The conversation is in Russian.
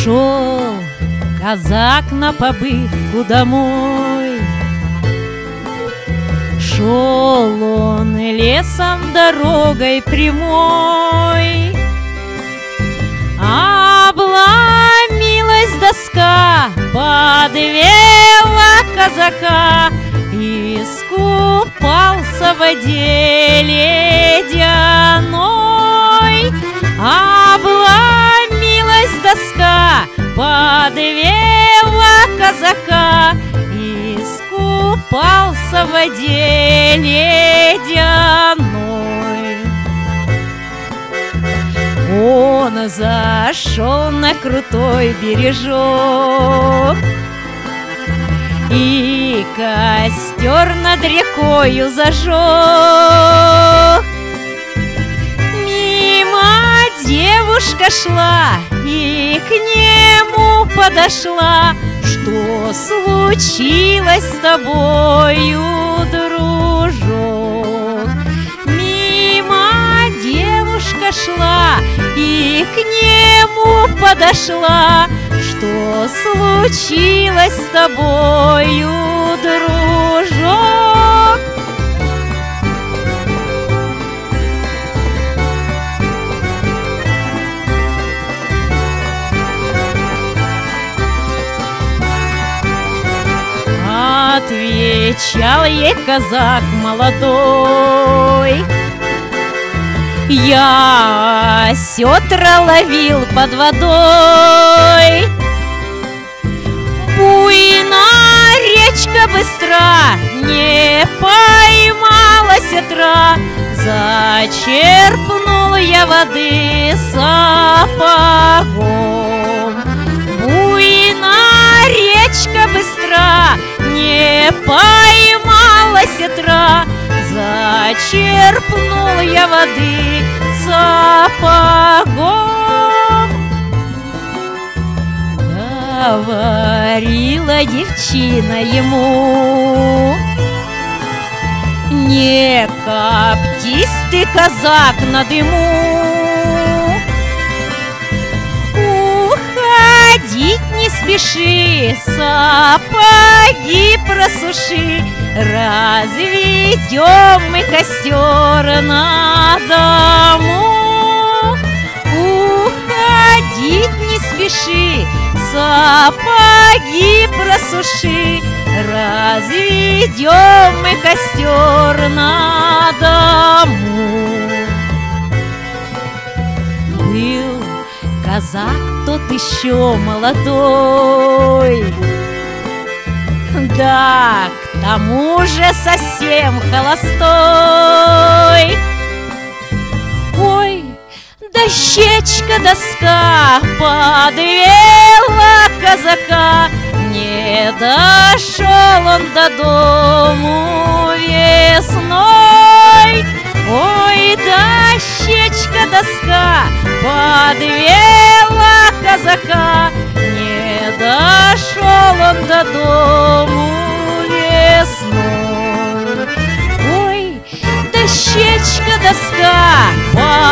Шел казак на побывку домой. Шел он лесом дорогой прямой, обломилась доска, подвела казака, искупался в воде ледяной. Обломилась доска, подвела казака, искупался в воде ледяной. Он зашел на крутой бережок и костер над рекою зажег. Мимо девушка шла и к нему подошла: что случилось с тобою, дружок? Мимо девушка шла и к нему подошла: что случилось с тобою, дружок? Отвечал ей казак молодой: я осетра ловил под водой. Буйна речка быстра, не поймала сетра, зачерпнул я воды сапогом. Буйна речка быстра, не поймала сетра, зачерпнул я воды сапогом. Говорила девчина ему: не коптись ты, казак, на дыму, уходить не спеши, сапоги просуши, разведем мы костер на дому. Уходить не спеши, сапоги просуши, разведем мы костер на дому. Был казак тот еще молодой, да к тому же совсем холостой. Ой, дощечка доска подвела казака, не дошел он до дому весной. Ой, дощечка доска подвела казака, не дошел он до дому весной. Ой, дощечка доска